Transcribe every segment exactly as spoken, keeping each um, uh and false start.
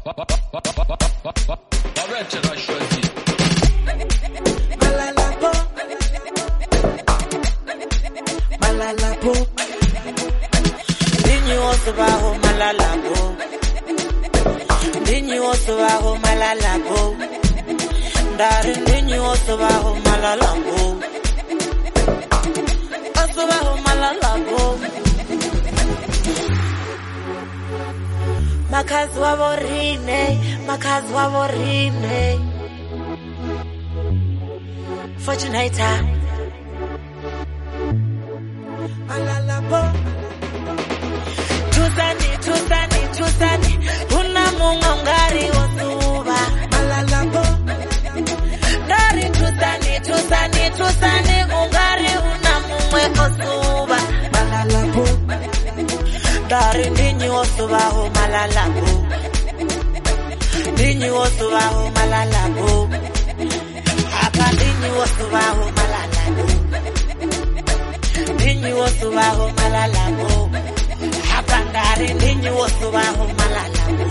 Arrête la choisi. Malala po, malala po. Dinyi osubaho malala po. Dinyi osubaho malala po. Dari dinyi osubaho malala po. Osubaho malala po. Makazi waborine, makazi waborine. Fortunator malala po. Tusani, tusani, tusani. Una munga ngari osuba malala po. Dari tusani, tusani, tusani. Ungari una mungwe osuba malala po. Dari ndinyi osubaho malala po. Ndinyi osubaho malala po. Hapa ndinyi osubaho malala po. Ndinyi osubaho malala po. Hapa ndari ndinyi osubaho malala po.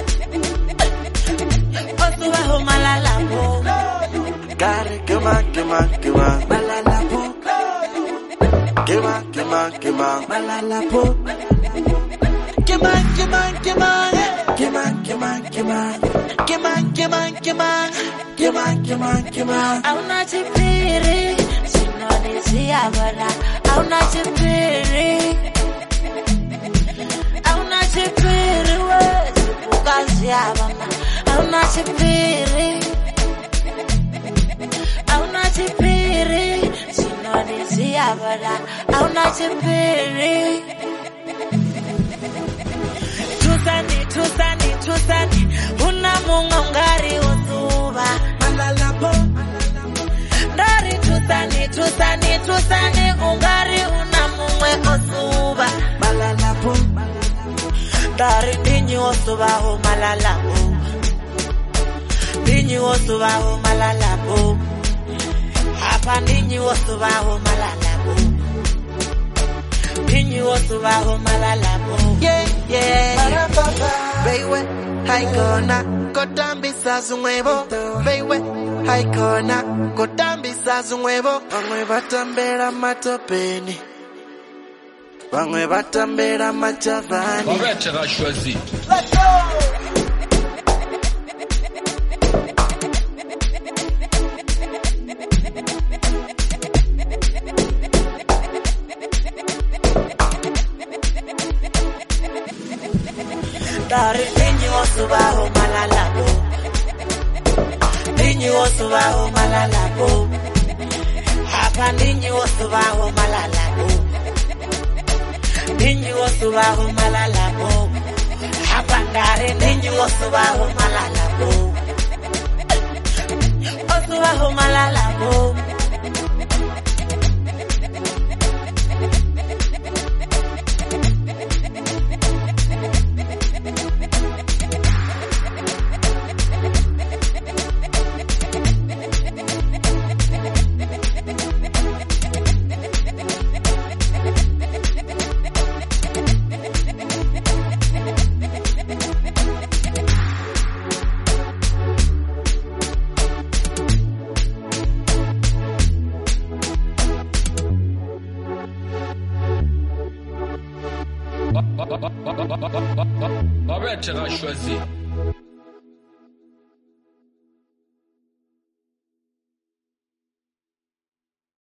Osubaho malala po. Dari kema kema kema Malala po. kema kema kema Malala po. Kema kema kema kema kema kema kema kema kema kema kema kema. Auna chipiri sinoni siabara. Auna chipiri. Auna chipiri we sipuka siabama. Auna chipiri. Auna chipiri sinoni siabara. Auna chipiri. Tusani, tusani, tusani. Una munga ngari osuba malala po. Dari tusani, tusani, tusani. Ungari una mungwe osuba malala po. Dari ndinyi osubaho malala po. Ndinyi osubaho malala po. Hapa ndinyi osubaho malala po. Ndinyi osubaho malala po. yeah yeah baby haikona kotambisa zungwebo baby haikona kotambisa zungwebo bamwe batambera matopeni bamwe batambera machavani Arrête la choisi. Dari ndinyi osubaho malala po. Ndinyi osubaho malala po. Hapa ndinyi osubaho malala po. Ndinyi osubaho malala po. Hapa ndari ndinyi osubaho malala po. Osubaho malala po. Arrête la choisi.